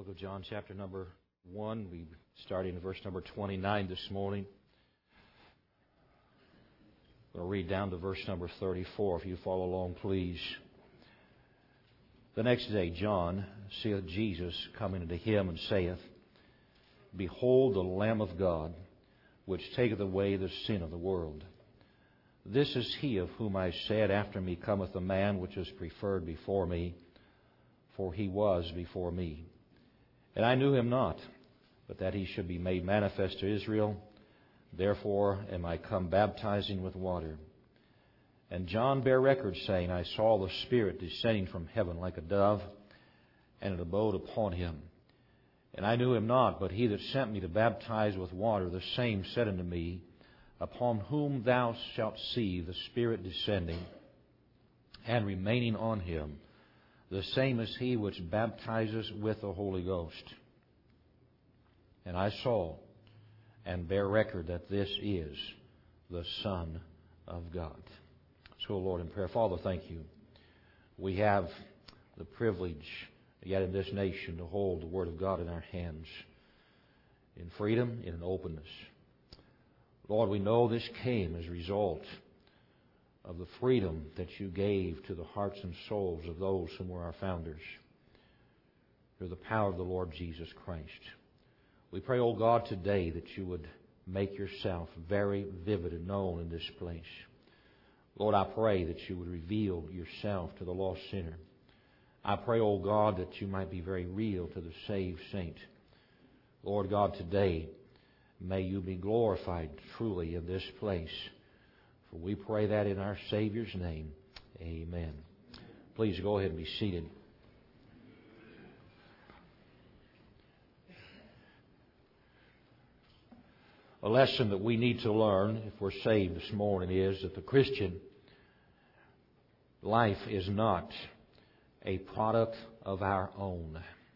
Book of John, chapter number 1. We starting in verse number 29 this morning. We'll read down to verse number 34. If you follow along, please. The next day John seeth Jesus coming unto him, and saith, Behold the Lamb of God, which taketh away the sin of the world. This is he of whom I said, After me cometh a man which is preferred before me, for he was before me. And I knew him not, but that he should be made manifest to Israel. Therefore am I come baptizing with water. And John bare record, saying, I saw the Spirit descending from heaven like a dove, and it abode upon him. And I knew him not, but he that sent me to baptize with water, the same said unto me, Upon whom thou shalt see the Spirit descending and remaining on him, the same is he which baptizes with the Holy Ghost. And I saw and bear record that this is the Son of God. So, Lord, in prayer, Father, thank you. We have the privilege, yet in this nation, to hold the Word of God in our hands in freedom, in openness. Lord, we know this came as a result of the freedom that you gave to the hearts and souls of those who were our founders through the power of the Lord Jesus Christ. We pray, O God, today that you would make yourself very vivid and known in this place. Lord, I pray that you would reveal yourself to the lost sinner. I pray, O God, that you might be very real to the saved saint. Lord God, today may you be glorified truly in this place. For we pray that in our Savior's name. Amen. Please go ahead and be seated. A lesson that we need to learn if we're saved this morning is that the Christian life is not a product of our own.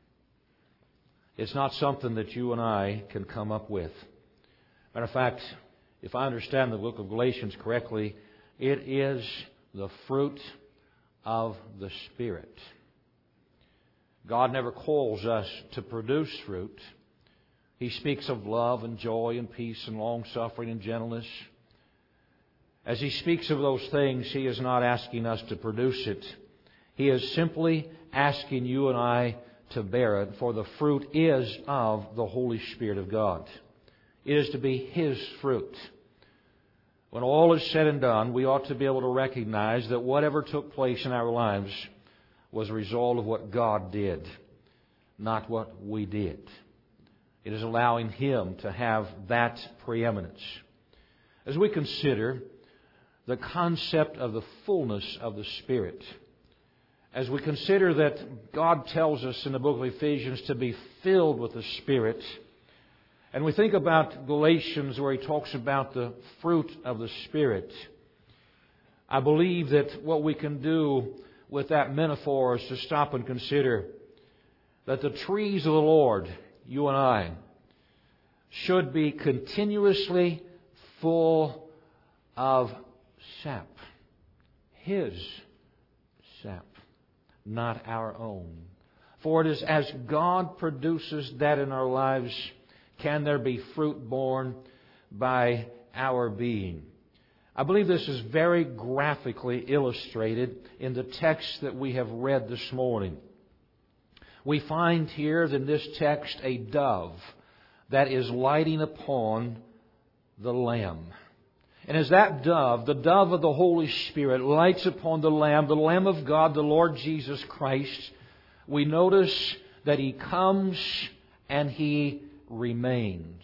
It's not something that you and I can come up with. Matter of fact, if I understand the book of Galatians correctly, it is the fruit of the Spirit. God never calls us to produce fruit. He speaks of love and joy and peace and long-suffering and gentleness. As He speaks of those things, He is not asking us to produce it. He is simply asking you and I to bear it, for the fruit is of the Holy Spirit of God. It is to be His fruit. When all is said and done, we ought to be able to recognize that whatever took place in our lives was a result of what God did, not what we did. It is allowing Him to have that preeminence. As we consider the concept of the fullness of the Spirit, as we consider that God tells us in the book of Ephesians to be filled with the Spirit, and we think about Galatians where he talks about the fruit of the Spirit, I believe that what we can do with that metaphor is to stop and consider that the trees of the Lord, you and I, should be continuously full of sap. His sap, not our own. For it is as God produces that in our lives, can there be fruit born by our being. I believe this is very graphically illustrated in the text that we have read this morning. We find here in this text a dove that is lighting upon the Lamb. And as that dove, the dove of the Holy Spirit, lights upon the Lamb of God, the Lord Jesus Christ, we notice that He comes and He remains.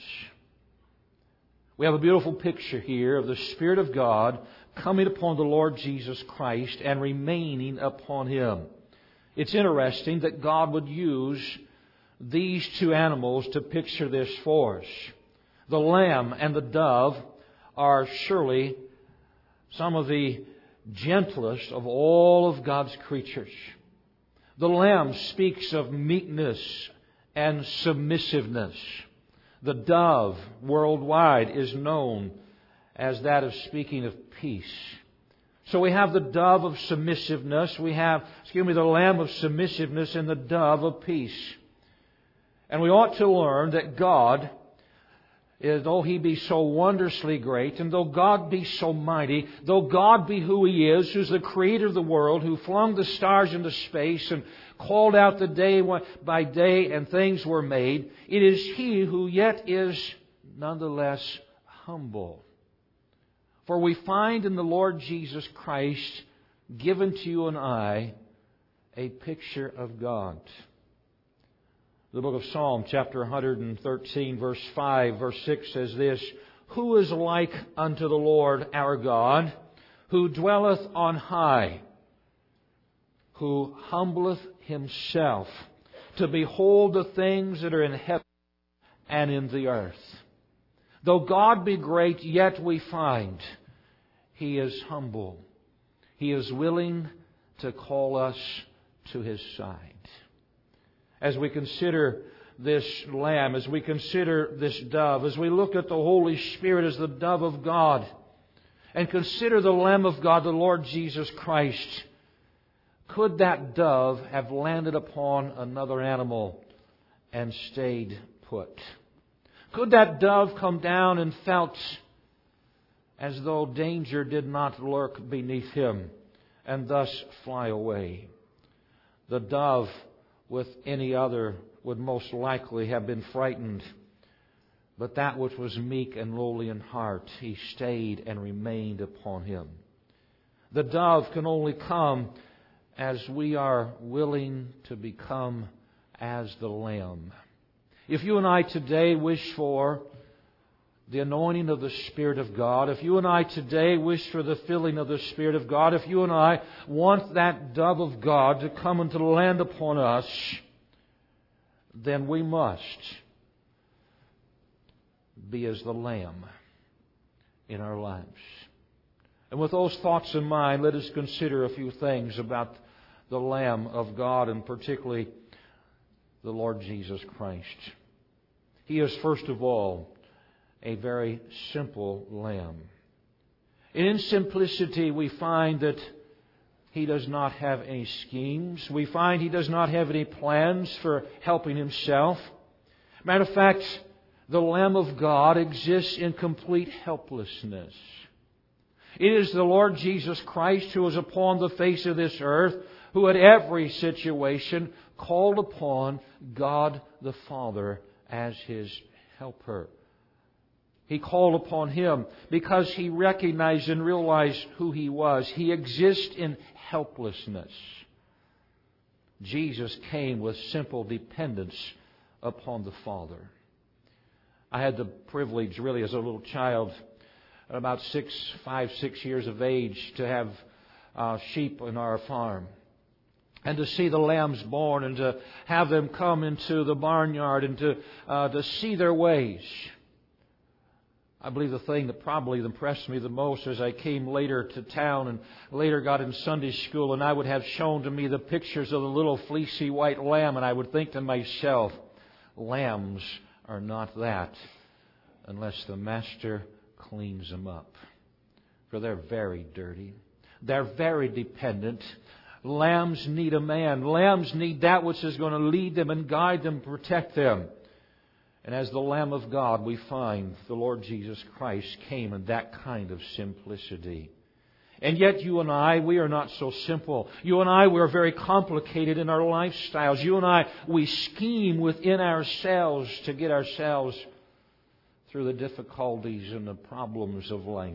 We have a beautiful picture here of the Spirit of God coming upon the Lord Jesus Christ and remaining upon Him. It's interesting that God would use these two animals to picture this for us. The lamb and the dove are surely some of the gentlest of all of God's creatures. The lamb speaks of meekness and submissiveness. The dove worldwide is known as that of speaking of peace. So we have the dove of submissiveness. We have, the lamb of submissiveness and the dove of peace. And we ought to learn that God, though He be so wondrously great, and though God be so mighty, though God be who He is, who's the creator of the world, who flung the stars into space and called out the day by day and things were made, it is He who yet is nonetheless humble. For we find in the Lord Jesus Christ given to you and I a picture of God. The book of Psalm, chapter 113, verse 5, verse 6 says this, "Who is like unto the Lord our God, who dwelleth on high, who humbleth Himself to behold the things that are in heaven and in the earth." Though God be great, yet we find He is humble. He is willing to call us to His side. As we consider this Lamb, as we consider this dove, as we look at the Holy Spirit as the dove of God, and consider the Lamb of God, the Lord Jesus Christ, could that dove have landed upon another animal and stayed put? Could that dove come down and felt as though danger did not lurk beneath him and thus fly away? The dove, with any other, would most likely have been frightened. But that which was meek and lowly in heart, He stayed and remained upon him. The dove can only come as we are willing to become as the Lamb. If you and I today wish for the anointing of the Spirit of God, if you and I today wish for the filling of the Spirit of God, if you and I want that dove of God to come and to land upon us, then we must be as the Lamb in our lives. And with those thoughts in mind, let us consider a few things about the Lamb of God, and particularly the Lord Jesus Christ. He is, first of all, a very simple Lamb. In simplicity, we find that He does not have any schemes. We find He does not have any plans for helping Himself. Matter of fact, the Lamb of God exists in complete helplessness. It is the Lord Jesus Christ who is upon the face of this earth, who at every situation called upon God the Father as His helper. He called upon Him because He recognized and realized who He was. He exists in helplessness. Jesus came with simple dependence upon the Father. I had the privilege, really, as a little child, at about 6 years of age, to have sheep on our farm. And to see the lambs born, and to have them come into the barnyard, and to see their ways. I believe the thing that probably impressed me the most as I came later to town and later got in Sunday school, and I would have shown to me the pictures of the little fleecy white lamb, and I would think to myself, lambs are not that unless the master cleans them up. For they're very dirty. They're very dependent. Lambs need a man. Lambs need that which is going to lead them and guide them, protect them. And as the Lamb of God, we find the Lord Jesus Christ came in that kind of simplicity. And yet you and I, we are not so simple. You and I, we are very complicated in our lifestyles. You and I, we scheme within ourselves to get ourselves through the difficulties and the problems of life.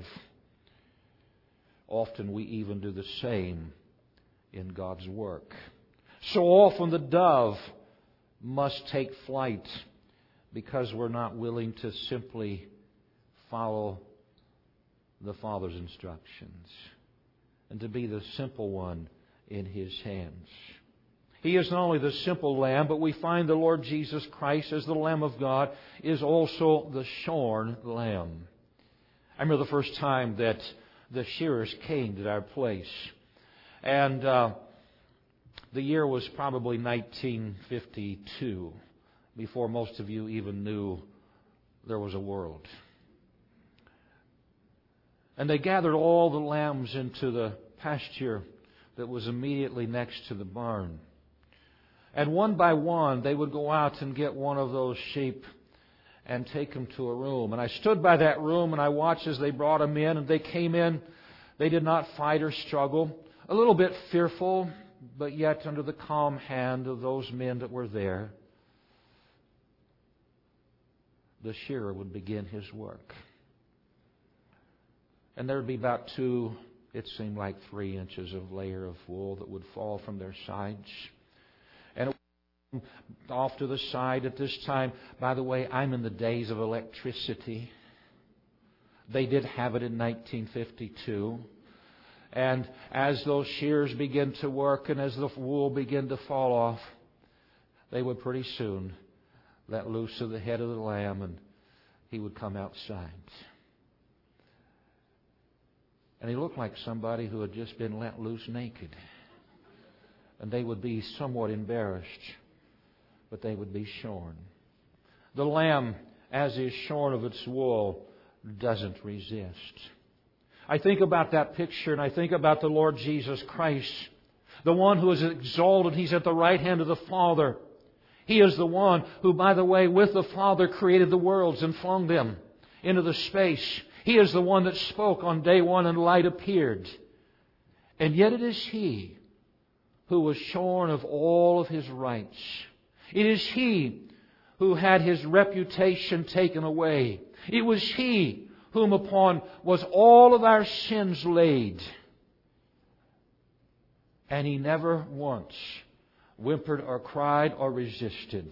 Often we even do the same in God's work. So often the dove must take flight because we're not willing to simply follow the Father's instructions and to be the simple one in His hands. He is not only the simple Lamb, but we find the Lord Jesus Christ as the Lamb of God is also the shorn Lamb. I remember the first time that the shearers came to our place. And the year was probably 1952, before most of you even knew there was a world. And they gathered all the lambs into the pasture that was immediately next to the barn. And one by one, they would go out and get one of those sheep and take him to a room. And I stood by that room and I watched as they brought him in. And they came in. They did not fight or struggle. A little bit fearful, but yet under the calm hand of those men that were there. The shearer would begin his work. And there would be about 2, it seemed like 3 inches of layer of wool that would fall from their sides. And it would off to the side at this time. By the way, I'm in the days of electricity. They did have it in 1952. And as those shears began to work and as the wool began to fall off, they would pretty soon let loose of the head of the lamb and he would come outside. And he looked like somebody who had just been let loose naked. And they would be somewhat embarrassed, but they would be shorn. The lamb, as is shorn of its wool, doesn't resist. I think about that picture and I think about the Lord Jesus Christ, the one who is exalted. He's at the right hand of the Father. He is the one who, by the way, with the Father created the worlds and flung them into the space. He is the one that spoke on day one and light appeared. And yet it is He who was shorn of all of His rights. It is He who had His reputation taken away. It was He whom upon was all of our sins laid. And He never once whimpered or cried or resisted.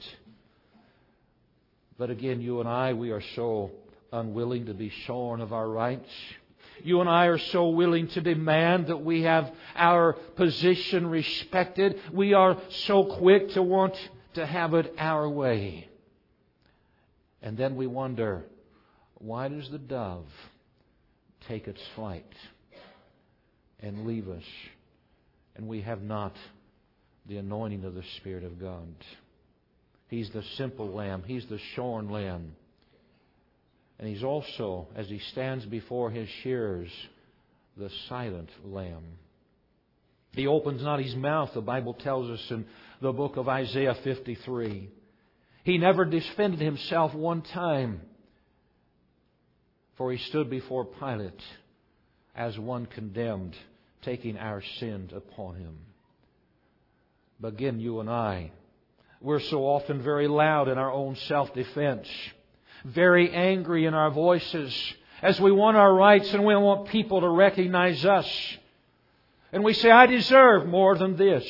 But again, you and I, we are so unwilling to be shorn of our rights. You and I are so willing to demand that we have our position respected. We are so quick to want to have it our way. And then we wonder, why does the dove take its flight and leave us, and we have not the anointing of the Spirit of God? He's the simple lamb. He's the shorn lamb. And He's also, as He stands before His shearers, the silent lamb. He opens not His mouth, the Bible tells us in the book of Isaiah 53. He never defended Himself one time, for He stood before Pilate as one condemned, taking our sins upon Him. But again, you and I, we're so often very loud in our own self-defense, very angry in our voices as we want our rights and we want people to recognize us. And we say, I deserve more than this.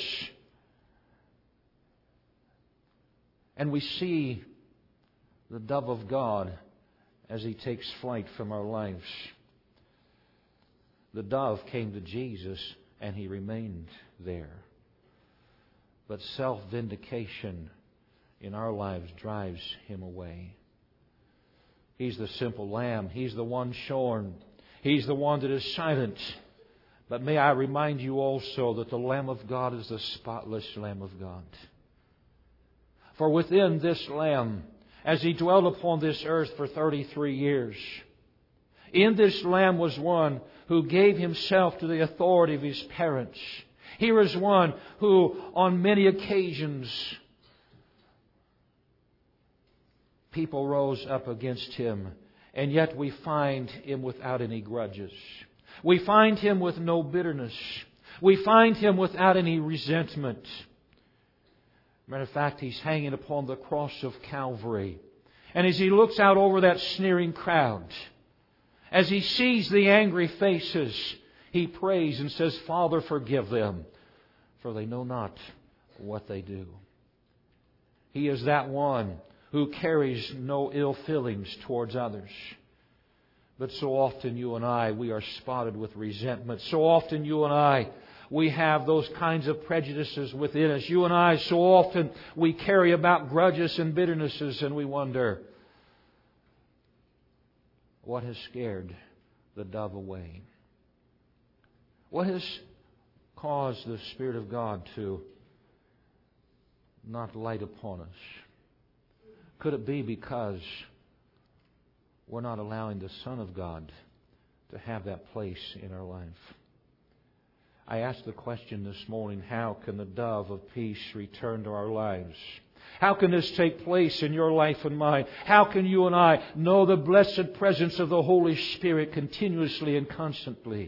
And we see the dove of God as He takes flight from our lives. The dove came to Jesus and He remained there. But self-vindication in our lives drives Him away. He's the simple lamb. He's the one shorn. He's the one that is silent. But may I remind you also that the Lamb of God is the spotless Lamb of God. For within this Lamb, as He dwelt upon this earth for 33 years, in this Lamb was one who gave Himself to the authority of His parents. Here is one who, on many occasions, people rose up against Him, and yet we find Him without any grudges. We find Him with no bitterness. We find Him without any resentment. Matter of fact, He's hanging upon the cross of Calvary. And as He looks out over that sneering crowd, as He sees the angry faces, He prays and says, Father, forgive them, for they know not what they do. He is that one who carries no ill feelings towards others. But so often you and I, we are spotted with resentment. So often you and I, we have those kinds of prejudices within us. You and I, so often we carry about grudges and bitternesses, and we wonder, what has scared the dove away? What has caused the Spirit of God to not light upon us? Could it be because we're not allowing the Son of God to have that place in our life? I ask the question this morning, how can the dove of peace return to our lives? How can this take place in your life and mine? How can you and I know the blessed presence of the Holy Spirit continuously and constantly?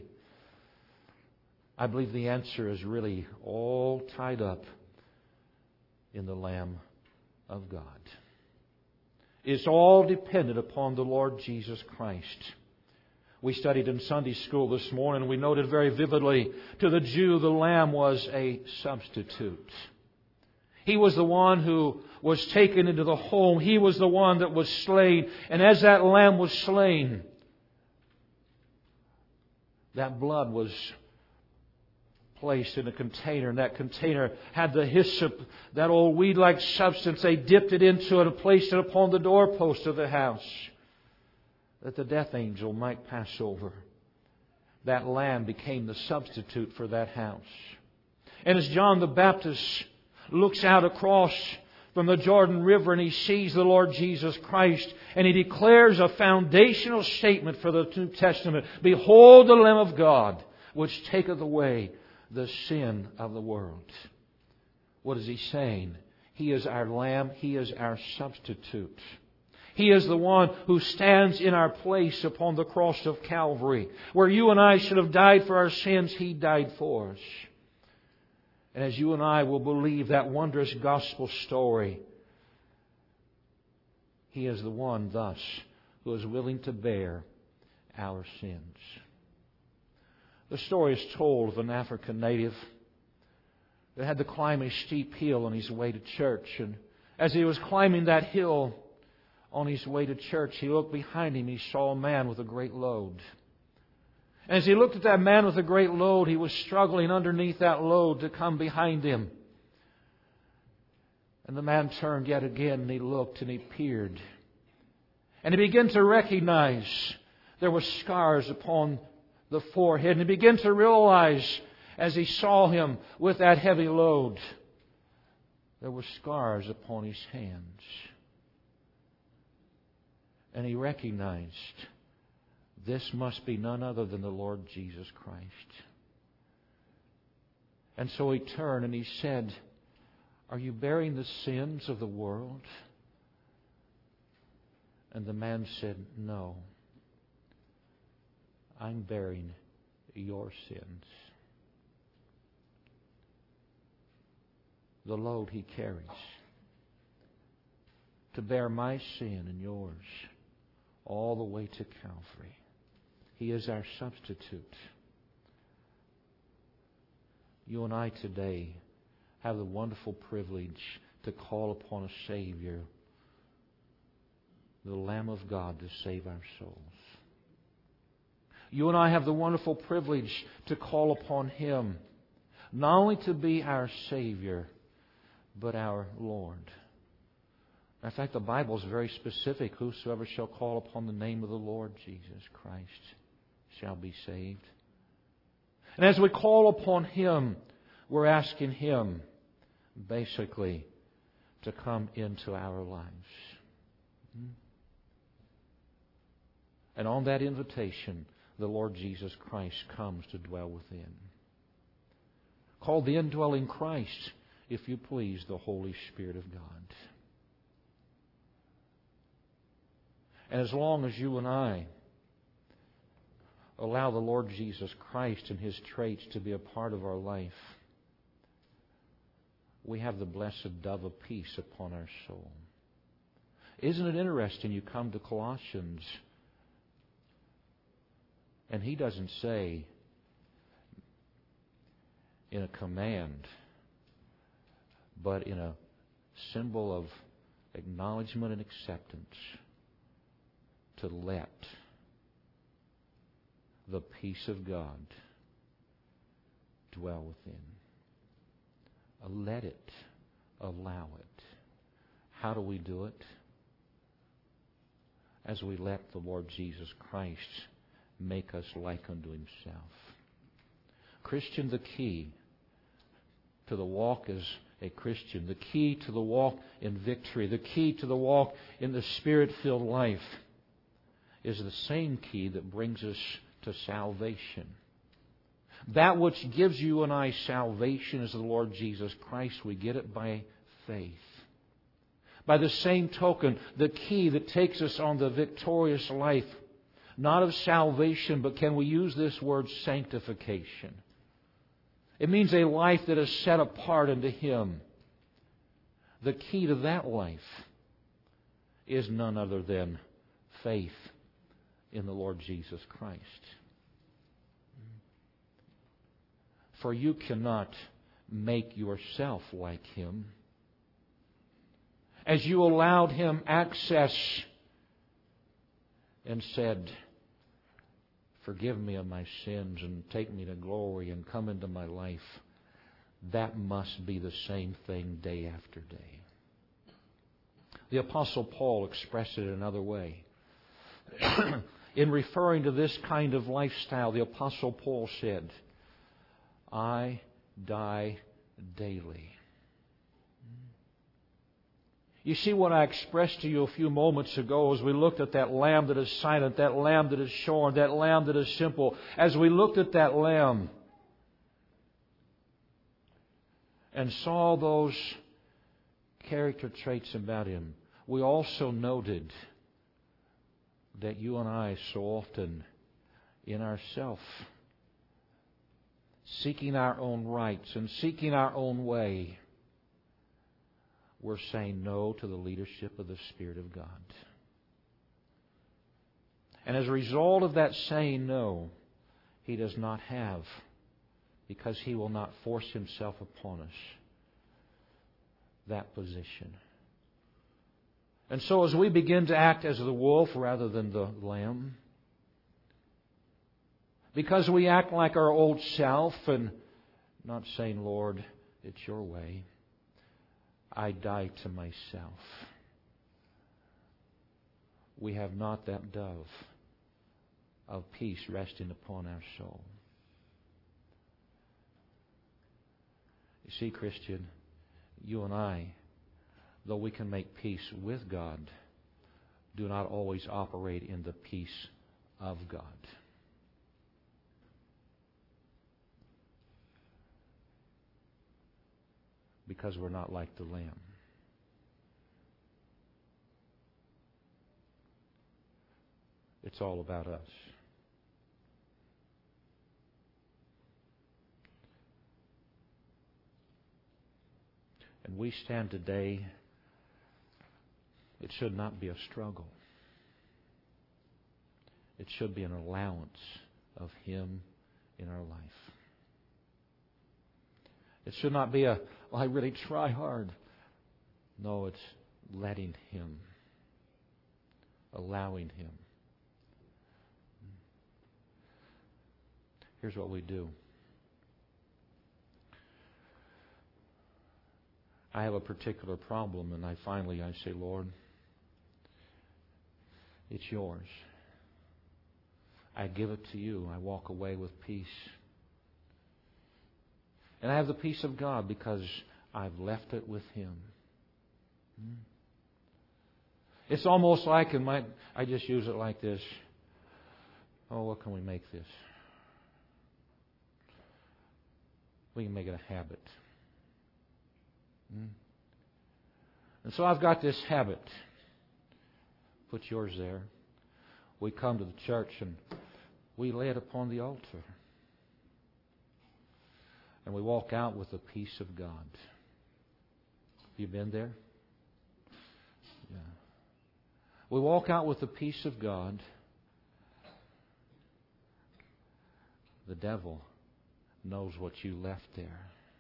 I believe the answer is really all tied up in the Lamb of God. It's all dependent upon the Lord Jesus Christ. We studied in Sunday school this morning, and we noted very vividly, to the Jew, the Lamb was a substitute. He was the one who was taken into the home. He was the one that was slain. And as that Lamb was slain, that blood was placed in a container, and that container had the hyssop, that old weed-like substance. They dipped it into it and placed it upon the doorpost of the house, that the death angel might pass over. That lamb became the substitute for that house. And as John the Baptist looks out across from the Jordan River and he sees the Lord Jesus Christ, and he declares a foundational statement for the New Testament: "Behold the Lamb of God, which taketh away the sin of the world." What is he saying? He is our Lamb. He is our substitute. He is the one who stands in our place upon the cross of Calvary. Where you and I should have died for our sins, He died for us. And as you and I will believe that wondrous gospel story, He is the one thus who is willing to bear our sins. The story is told of an African native that had to climb a steep hill on his way to church. And as he was climbing that hill on his way to church, he looked behind him. He saw a man with a great load. And as he looked at that man with a great load, he was struggling underneath that load to come behind him. And the man turned yet again, and he looked and he peered. And he began to recognize there were scars upon the forehead. And he began to realize, as he saw him with that heavy load, there were scars upon his hands. And he recognized this must be none other than the Lord Jesus Christ. And so he turned and he said, "Are you bearing the sins of the world?" And the man said, "No. I'm bearing your sins." The load He carries to bear my sin and yours all the way to Calvary. He is our substitute. You and I today have the wonderful privilege to call upon a Savior, the Lamb of God, to save our souls. You and I have the wonderful privilege to call upon Him, not only to be our Savior, but our Lord. In fact, the Bible is very specific. Whosoever shall call upon the name of the Lord Jesus Christ shall be saved. And as we call upon Him, we're asking Him, basically, to come into our lives. And on that invitation, the Lord Jesus Christ comes to dwell within. Called the indwelling Christ, if you please, the Holy Spirit of God. And as long as you and I allow the Lord Jesus Christ and His traits to be a part of our life, we have the blessed dove of peace upon our soul. Isn't it interesting? You come to Colossians, and he doesn't say in a command, but in a symbol of acknowledgement and acceptance, to let the peace of God dwell within. Let it. Allow it. How do we do it? As we let the Lord Jesus Christ make us like unto Himself. Christian, the key to the walk as a Christian, the key to the walk in victory, the key to the walk in the Spirit-filled life is the same key that brings us to salvation. That which gives you and I salvation is the Lord Jesus Christ. We get it by faith. By the same token, the key that takes us on the victorious life, not of salvation, but can we use this word sanctification? It means a life that is set apart unto Him. The key to that life is none other than faith in the Lord Jesus Christ. For you cannot make yourself like Him. As you allowed Him access and said, forgive me of my sins and take me to glory and come into my life, that must be the same thing day after day. The Apostle Paul expressed it another way. In referring to this kind of lifestyle, the Apostle Paul said, I die daily. You see what I expressed to you a few moments ago as we looked at that lamb that is silent, that lamb that is shorn, that lamb that is simple. As we looked at that lamb and saw those character traits about him, we also noted that you and I so often in ourself, seeking our own rights and seeking our own way, we're saying no to the leadership of the Spirit of God. And as a result of that saying no, He does not have, because He will not force Himself upon us, that position. And so as we begin to act as the wolf rather than the lamb, because we act like our old self and not saying, Lord, it's your way, I die to myself, we have not that dove of peace resting upon our soul. You see, Christian, you and I, though we can make peace with God, do not always operate in the peace of God. Because we're not like the lamb. It's all about us. And we stand today, it should not be a struggle. It should be an allowance of Him in our life. It should not be a, well, I really try hard. No, it's letting Him, allowing Him. Here's what we do. I have a particular problem, and I say, Lord, it's yours. I give it to you. I walk away with peace. And I have the peace of God because I've left it with Him. It's almost like, I just use it like this. Oh, what can we make this? We can make it a habit. And so I've got this habit. Put yours there. We come to the church and we lay it upon the altar. And we walk out with the peace of God. Have you been there? Yeah. We walk out with the peace of God. The devil knows what you left there.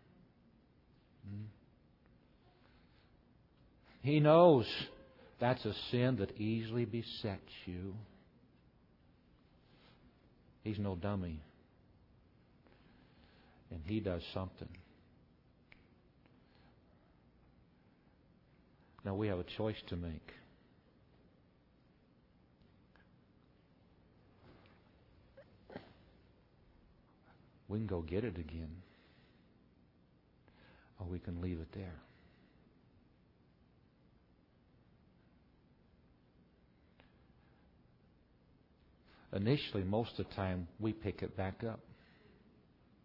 He knows that's a sin that easily besets you. He's no dummy. And he does something. Now we have a choice to make. We can go get it again. Or we can leave it there. Initially, most of the time, we pick it back up.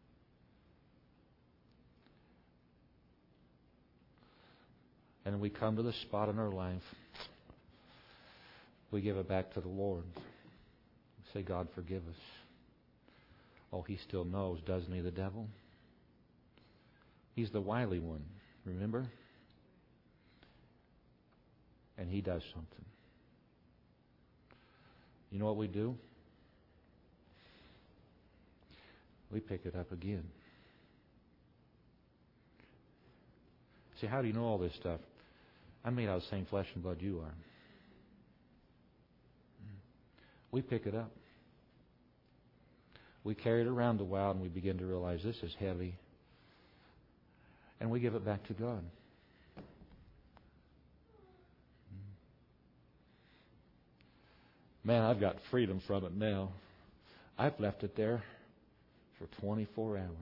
and we come to the spot in our life, we give it back to the Lord. Say, God, forgive us. Oh, He still knows, doesn't He, the devil? He's the wily one, remember? And he does something. You know what we do? We pick it up again. See, how do you know all this stuff? I'm made out of the same flesh and blood you are. We pick it up. We carry it around a while and we begin to realize this is heavy. And we give it back to God. Man, I've got freedom from it now. I've left it there for 24 hours.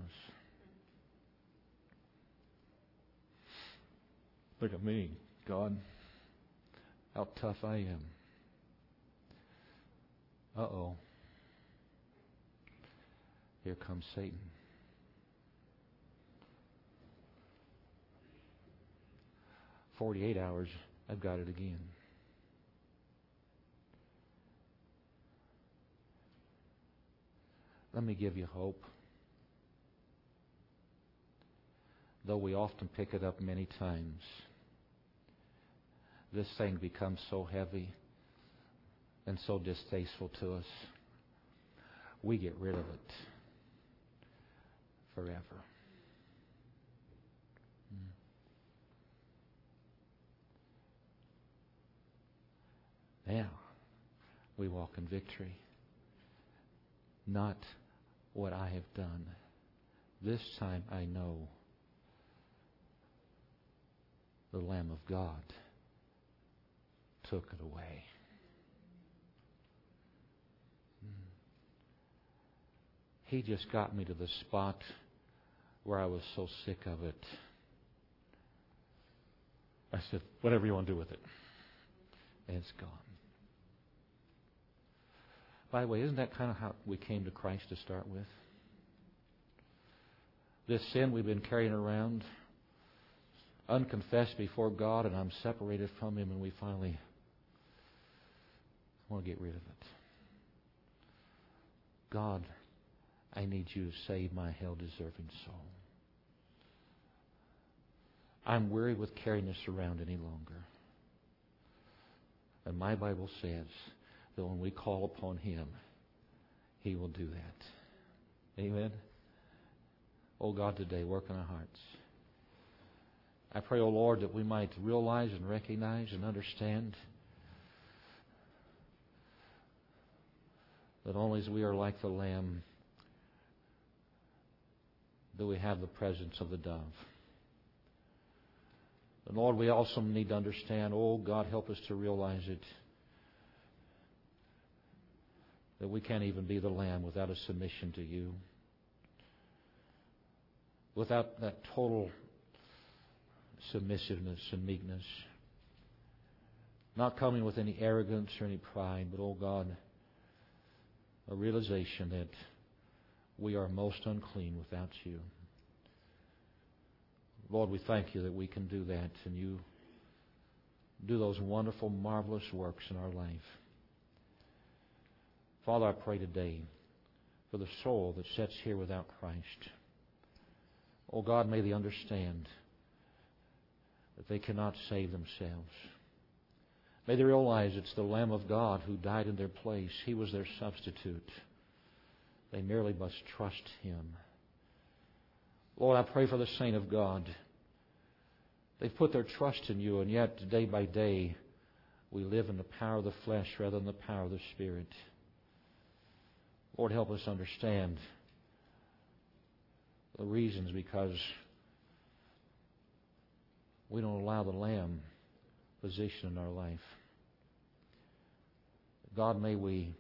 Look at me, God, how tough I am. Uh-oh. Here comes Satan. For 48 hours, I've got it again. Let me give you hope. Though we often pick it up many times, this thing becomes so heavy and so distasteful to us, we get rid of it forever. Now, we walk in victory. Not what I have done. This time I know the Lamb of God took it away. He just got me to the spot where I was so sick of it. I said, whatever you want to do with it. And it's gone. By the way, isn't that kind of how we came to Christ to start with? This sin we've been carrying around, unconfessed before God, and I'm separated from Him, and we finally want to get rid of it. God, I need You to save my hell-deserving soul. I'm weary with carrying this around any longer. And my Bible says that when we call upon Him, He will do that. Amen? Oh God, today, work in our hearts. I pray, oh Lord, that we might realize and recognize and understand that only as we are like the Lamb do we have the presence of the dove. And Lord, we also need to understand, oh God, help us to realize it, that we can't even be the Lamb without a submission to You. Without that total submissiveness and meekness. Not coming with any arrogance or any pride, but, oh God, a realization that we are most unclean without You. Lord, we thank You that we can do that, and You do those wonderful, marvelous works in our life. Father, I pray today for the soul that sits here without Christ. Oh God, may they understand that they cannot save themselves. May they realize it's the Lamb of God who died in their place. He was their substitute. They merely must trust Him. Lord, I pray for the saint of God. They've put their trust in You, and yet day by day we live in the power of the flesh rather than the power of the Spirit. Lord, help us understand the reasons because we don't allow the Lamb position in our life. God, may we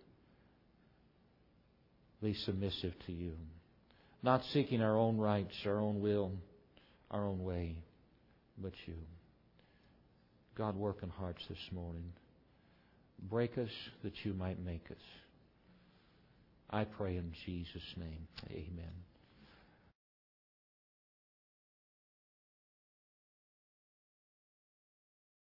be submissive to You, not seeking our own rights, our own will, our own way, but You. God, work in hearts this morning. Break us that You might make us. I pray in Jesus' name. Amen.